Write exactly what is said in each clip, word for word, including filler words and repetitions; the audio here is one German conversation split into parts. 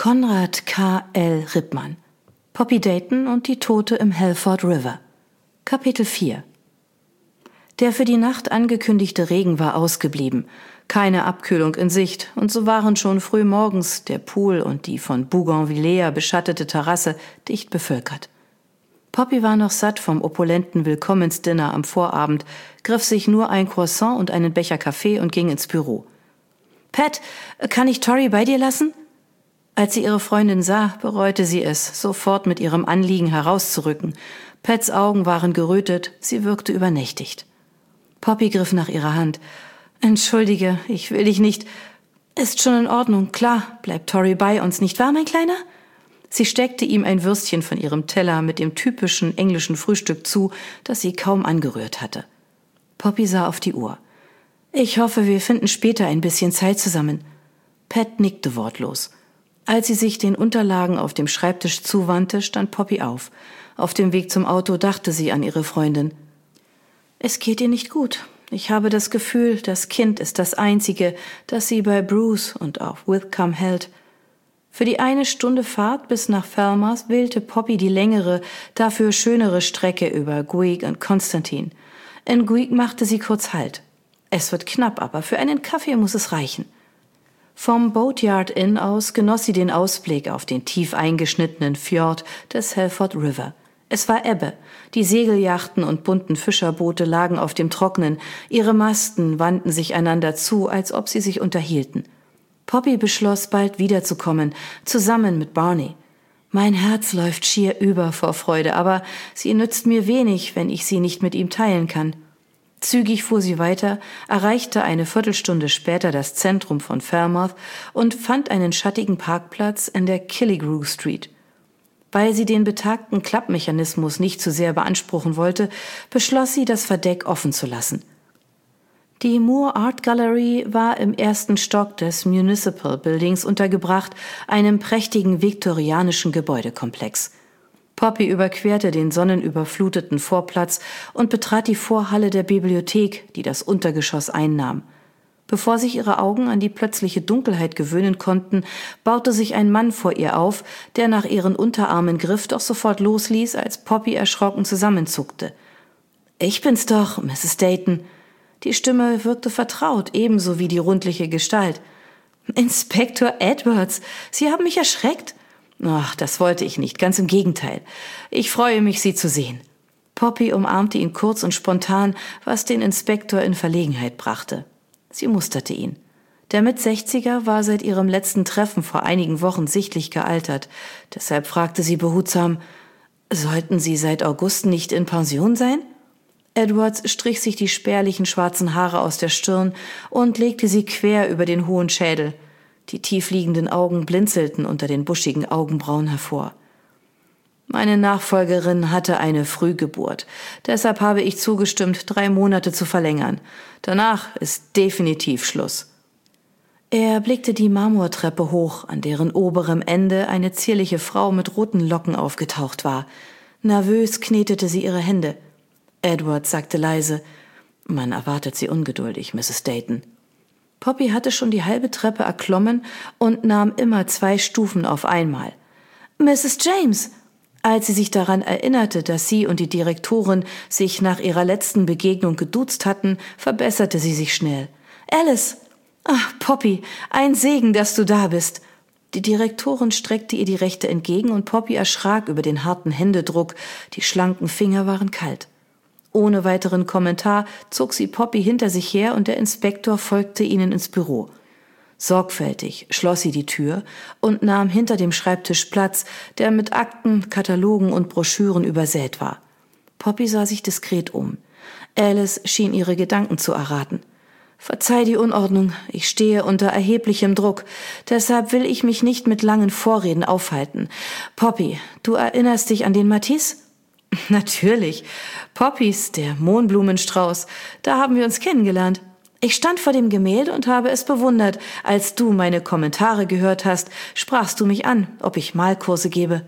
Konrad K L Rippmann. Poppy Dayton und die Tote im Halford River. Kapitel vier. Der für die Nacht angekündigte Regen war ausgeblieben. Keine Abkühlung in Sicht, und so waren schon früh morgens der Pool und die von Bougainvillea beschattete Terrasse dicht bevölkert. Poppy war noch satt vom opulenten Willkommensdinner am Vorabend, griff sich nur ein Croissant und einen Becher Kaffee und ging ins Büro. »Pat, kann ich Tori bei dir lassen?« Als sie ihre Freundin sah, bereute sie es, sofort mit ihrem Anliegen herauszurücken. Pats Augen waren gerötet, sie wirkte übernächtigt. Poppy griff nach ihrer Hand. »Entschuldige, ich will dich nicht...« »Ist schon in Ordnung, klar, bleibt Tori bei uns, nicht wahr, mein Kleiner?« Sie steckte ihm ein Würstchen von ihrem Teller mit dem typischen englischen Frühstück zu, das sie kaum angerührt hatte. Poppy sah auf die Uhr. »Ich hoffe, wir finden später ein bisschen Zeit zusammen.« Pat nickte wortlos. Als sie sich den Unterlagen auf dem Schreibtisch zuwandte, stand Poppy auf. Auf dem Weg zum Auto dachte sie an ihre Freundin. »Es geht ihr nicht gut. Ich habe das Gefühl, das Kind ist das Einzige, das sie bei Bruce und auf Wickham hält.« Für die eine Stunde Fahrt bis nach Falmouth wählte Poppy die längere, dafür schönere Strecke über Guig und Constantine. In Guig machte sie kurz Halt. Es wird knapp, aber für einen Kaffee muss es reichen. Vom Boatyard Inn aus genoss sie den Ausblick auf den tief eingeschnittenen Fjord des Halford River. Es war Ebbe. Die Segelyachten und bunten Fischerboote lagen auf dem Trockenen. Ihre Masten wandten sich einander zu, als ob sie sich unterhielten. Poppy beschloss, bald wiederzukommen, zusammen mit Barney. Mein Herz läuft schier über vor Freude, aber sie nützt mir wenig, wenn ich sie nicht mit ihm teilen kann. Zügig fuhr sie weiter, erreichte eine Viertelstunde später das Zentrum von Falmouth und fand einen schattigen Parkplatz in der Killigrew Street. Weil sie den betagten Klappmechanismus nicht zu sehr beanspruchen wollte, beschloss sie, das Verdeck offen zu lassen. Die Moore Art Gallery war im ersten Stock des Municipal Buildings untergebracht, einem prächtigen viktorianischen Gebäudekomplex. Poppy überquerte den sonnenüberfluteten Vorplatz und betrat die Vorhalle der Bibliothek, die das Untergeschoss einnahm. Bevor sich ihre Augen an die plötzliche Dunkelheit gewöhnen konnten, baute sich ein Mann vor ihr auf, der nach ihren Unterarmen griff, doch sofort losließ, als Poppy erschrocken zusammenzuckte. »Ich bin's doch, Misses Dayton.« Die Stimme wirkte vertraut, ebenso wie die rundliche Gestalt. »Inspektor Edwards, Sie haben mich erschreckt?« »Ach, das wollte ich nicht, ganz im Gegenteil. Ich freue mich, Sie zu sehen.« Poppy umarmte ihn kurz und spontan, was den Inspektor in Verlegenheit brachte. Sie musterte ihn. Der Mitsechziger war seit ihrem letzten Treffen vor einigen Wochen sichtlich gealtert. Deshalb fragte sie behutsam, »Sollten Sie seit August nicht in Pension sein?« Edwards strich sich die spärlichen schwarzen Haare aus der Stirn und legte sie quer über den hohen Schädel. Die tiefliegenden Augen blinzelten unter den buschigen Augenbrauen hervor. »Meine Nachfolgerin hatte eine Frühgeburt. Deshalb habe ich zugestimmt, drei Monate zu verlängern. Danach ist definitiv Schluss.« Er blickte die Marmortreppe hoch, an deren oberem Ende eine zierliche Frau mit roten Locken aufgetaucht war. Nervös knetete sie ihre Hände. Edward sagte leise, »Man erwartet Sie ungeduldig, Misses Dayton.« Poppy hatte schon die halbe Treppe erklommen und nahm immer zwei Stufen auf einmal. »Misses James!« Als sie sich daran erinnerte, dass sie und die Direktorin sich nach ihrer letzten Begegnung geduzt hatten, verbesserte sie sich schnell. »Alice!« »Ach, Poppy, ein Segen, dass du da bist!« Die Direktorin streckte ihr die rechte entgegen und Poppy erschrak über den harten Händedruck. Die schlanken Finger waren kalt. Ohne weiteren Kommentar zog sie Poppy hinter sich her und der Inspektor folgte ihnen ins Büro. Sorgfältig schloss sie die Tür und nahm hinter dem Schreibtisch Platz, der mit Akten, Katalogen und Broschüren übersät war. Poppy sah sich diskret um. Alice schien ihre Gedanken zu erraten. »Verzeih die Unordnung, ich stehe unter erheblichem Druck, deshalb will ich mich nicht mit langen Vorreden aufhalten. Poppy, du erinnerst dich an den Matisse?« »Natürlich. Poppys, der Mohnblumenstrauß. Da haben wir uns kennengelernt. Ich stand vor dem Gemälde und habe es bewundert. Als du meine Kommentare gehört hast, sprachst du mich an, ob ich Malkurse gebe.«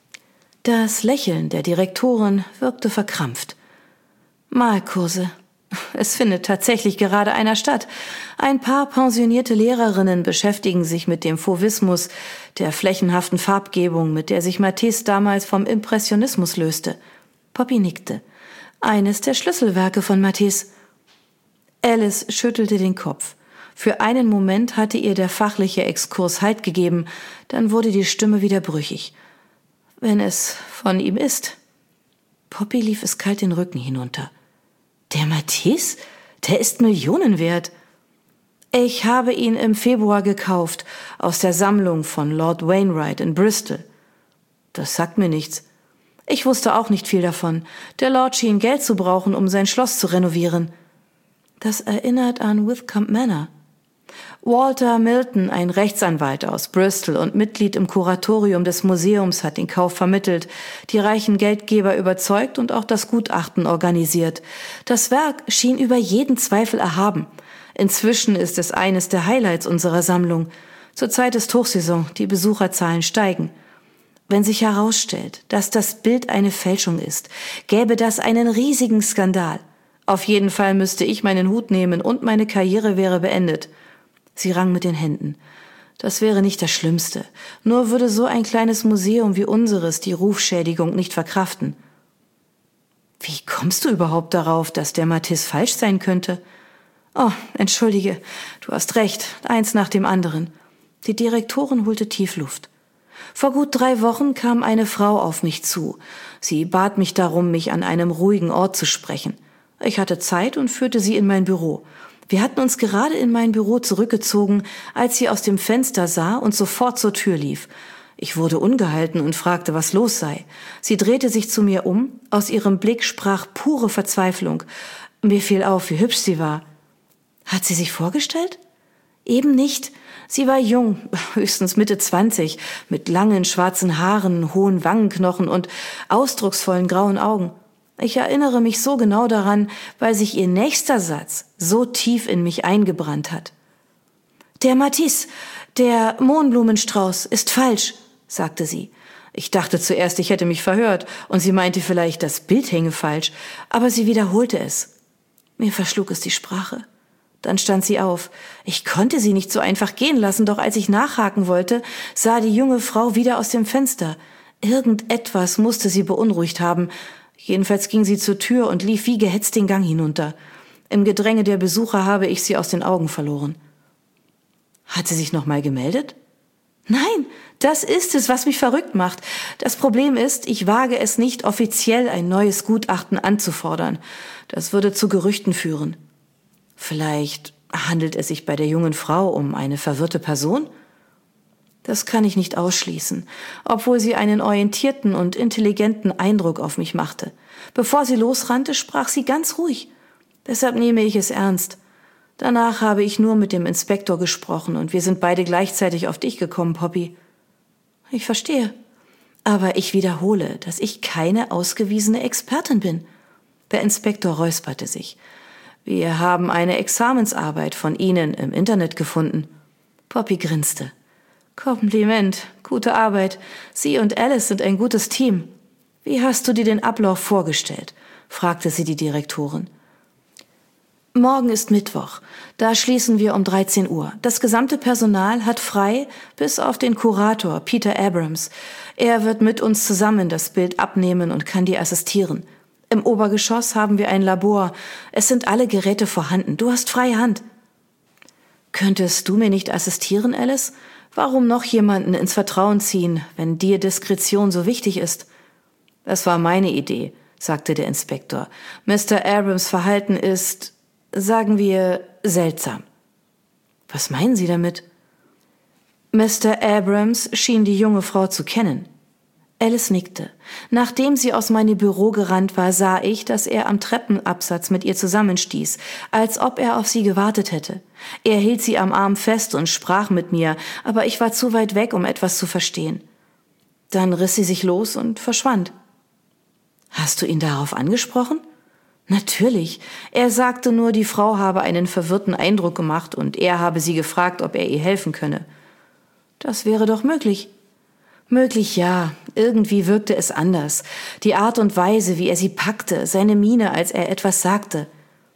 Das Lächeln der Direktorin wirkte verkrampft. »Malkurse. Es findet tatsächlich gerade einer statt. Ein paar pensionierte Lehrerinnen beschäftigen sich mit dem Fauvismus, der flächenhaften Farbgebung, mit der sich Matisse damals vom Impressionismus löste. Poppy nickte. Eines der Schlüsselwerke von Matisse. Alice schüttelte den Kopf. Für einen Moment hatte ihr der fachliche Exkurs Halt gegeben, dann wurde die Stimme wieder brüchig. Wenn es von ihm ist. Poppy lief es kalt den Rücken hinunter. Der Matisse? Der ist Millionen wert. Ich habe ihn im Februar gekauft, aus der Sammlung von Lord Wainwright in Bristol. Das sagt mir nichts. Ich wusste auch nicht viel davon. Der Lord schien Geld zu brauchen, um sein Schloss zu renovieren. Das erinnert an Withcombe Manor. Walter Milton, ein Rechtsanwalt aus Bristol und Mitglied im Kuratorium des Museums, hat den Kauf vermittelt, die reichen Geldgeber überzeugt und auch das Gutachten organisiert. Das Werk schien über jeden Zweifel erhaben. Inzwischen ist es eines der Highlights unserer Sammlung. Zurzeit ist Hochsaison, die Besucherzahlen steigen. Wenn sich herausstellt, dass das Bild eine Fälschung ist, gäbe das einen riesigen Skandal. Auf jeden Fall müsste ich meinen Hut nehmen und meine Karriere wäre beendet. Sie rang mit den Händen. Das wäre nicht das Schlimmste. Nur würde so ein kleines Museum wie unseres die Rufschädigung nicht verkraften. Wie kommst du überhaupt darauf, dass der Matisse falsch sein könnte? Oh, entschuldige, du hast recht, eins nach dem anderen. Die Direktorin holte tief Luft. Vor gut drei Wochen kam eine Frau auf mich zu. Sie bat mich darum, mich an einem ruhigen Ort zu sprechen. Ich hatte Zeit und führte sie in mein Büro. Wir hatten uns gerade in mein Büro zurückgezogen, als sie aus dem Fenster sah und sofort zur Tür lief. Ich wurde ungehalten und fragte, was los sei. Sie drehte sich zu mir um. Aus ihrem Blick sprach pure Verzweiflung. Mir fiel auf, wie hübsch sie war. Hat sie sich vorgestellt? Eben nicht. Sie war jung, höchstens Mitte zwanzig, mit langen schwarzen Haaren, hohen Wangenknochen und ausdrucksvollen grauen Augen. Ich erinnere mich so genau daran, weil sich ihr nächster Satz so tief in mich eingebrannt hat. Der Matisse, der Mohnblumenstrauß, ist falsch, sagte sie. Ich dachte zuerst, ich hätte mich verhört und sie meinte vielleicht, das Bild hänge falsch, aber sie wiederholte es. Mir verschlug es die Sprache. Dann stand sie auf. Ich konnte sie nicht so einfach gehen lassen, doch als ich nachhaken wollte, sah die junge Frau wieder aus dem Fenster. Irgendetwas musste sie beunruhigt haben. Jedenfalls ging sie zur Tür und lief wie gehetzt den Gang hinunter. Im Gedränge der Besucher habe ich sie aus den Augen verloren. Hat sie sich noch mal gemeldet? Nein, das ist es, was mich verrückt macht. Das Problem ist, ich wage es nicht, offiziell ein neues Gutachten anzufordern. Das würde zu Gerüchten führen. Vielleicht handelt es sich bei der jungen Frau um eine verwirrte Person? Das kann ich nicht ausschließen, obwohl sie einen orientierten und intelligenten Eindruck auf mich machte. Bevor sie losrannte, sprach sie ganz ruhig. Deshalb nehme ich es ernst. Danach habe ich nur mit dem Inspektor gesprochen und wir sind beide gleichzeitig auf dich gekommen, Poppy. Ich verstehe. Aber ich wiederhole, dass ich keine ausgewiesene Expertin bin. Der Inspektor räusperte sich. Wir haben eine Examensarbeit von Ihnen im Internet gefunden. Poppy grinste. Kompliment, gute Arbeit. Sie und Alice sind ein gutes Team. Wie hast du dir den Ablauf vorgestellt? Fragte sie die Direktorin. Morgen ist Mittwoch. Da schließen wir um dreizehn Uhr. Das gesamte Personal hat frei, bis auf den Kurator Peter Abrams. Er wird mit uns zusammen das Bild abnehmen und kann dir assistieren. Im Obergeschoss haben wir ein Labor. Es sind alle Geräte vorhanden. Du hast freie Hand. Könntest du mir nicht assistieren, Alice? Warum noch jemanden ins Vertrauen ziehen, wenn dir Diskretion so wichtig ist? Das war meine Idee, sagte der Inspektor. Mister Abrams' Verhalten ist, sagen wir, seltsam. Was meinen Sie damit? Mister Abrams schien die junge Frau zu kennen. Alice nickte. Nachdem sie aus meinem Büro gerannt war, sah ich, dass er am Treppenabsatz mit ihr zusammenstieß, als ob er auf sie gewartet hätte. Er hielt sie am Arm fest und sprach mit mir, aber ich war zu weit weg, um etwas zu verstehen. Dann riss sie sich los und verschwand. Hast du ihn darauf angesprochen? Natürlich. Er sagte nur, die Frau habe einen verwirrten Eindruck gemacht und er habe sie gefragt, ob er ihr helfen könne. Das wäre doch möglich. Möglich, ja. Irgendwie wirkte es anders. Die Art und Weise, wie er sie packte, seine Miene, als er etwas sagte.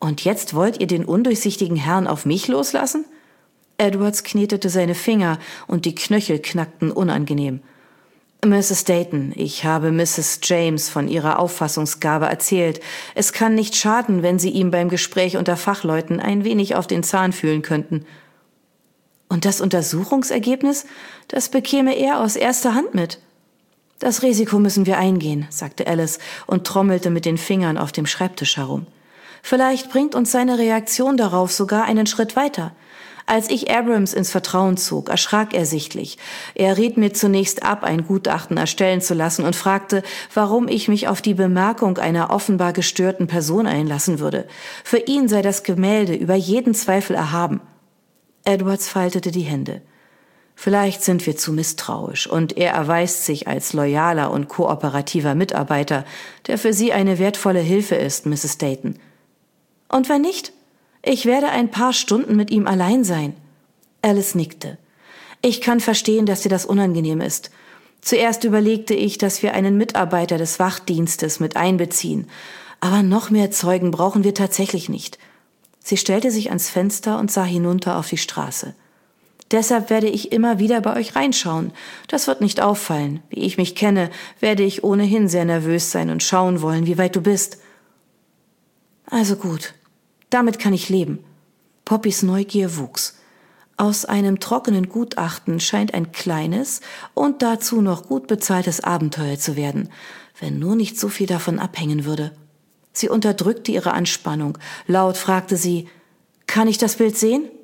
Und jetzt wollt ihr den undurchsichtigen Herrn auf mich loslassen? Edwards knetete seine Finger und die Knöchel knackten unangenehm. Misses Dayton, ich habe Misses James von ihrer Auffassungsgabe erzählt. Es kann nicht schaden, wenn Sie ihm beim Gespräch unter Fachleuten ein wenig auf den Zahn fühlen könnten. Und das Untersuchungsergebnis, das bekäme er aus erster Hand mit. Das Risiko müssen wir eingehen, sagte Alice und trommelte mit den Fingern auf dem Schreibtisch herum. Vielleicht bringt uns seine Reaktion darauf sogar einen Schritt weiter. Als ich Abrams ins Vertrauen zog, erschrak er sichtlich. Er riet mir zunächst ab, ein Gutachten erstellen zu lassen und fragte, warum ich mich auf die Bemerkung einer offenbar gestörten Person einlassen würde. Für ihn sei das Gemälde über jeden Zweifel erhaben. Edwards faltete die Hände. Vielleicht sind wir zu misstrauisch und er erweist sich als loyaler und kooperativer Mitarbeiter, der für Sie eine wertvolle Hilfe ist, Misses Dayton. Und wenn nicht? Ich werde ein paar Stunden mit ihm allein sein. Alice nickte. Ich kann verstehen, dass dir das unangenehm ist. Zuerst überlegte ich, dass wir einen Mitarbeiter des Wachdienstes mit einbeziehen. Aber noch mehr Zeugen brauchen wir tatsächlich nicht. Sie stellte sich ans Fenster und sah hinunter auf die Straße. Deshalb werde ich immer wieder bei euch reinschauen. Das wird nicht auffallen. Wie ich mich kenne, werde ich ohnehin sehr nervös sein und schauen wollen, wie weit du bist. Also gut. Damit kann ich leben. Poppys Neugier wuchs. Aus einem trockenen Gutachten scheint ein kleines und dazu noch gut bezahltes Abenteuer zu werden, wenn nur nicht so viel davon abhängen würde. Sie unterdrückte ihre Anspannung. Laut fragte sie, »Kann ich das Bild sehen?«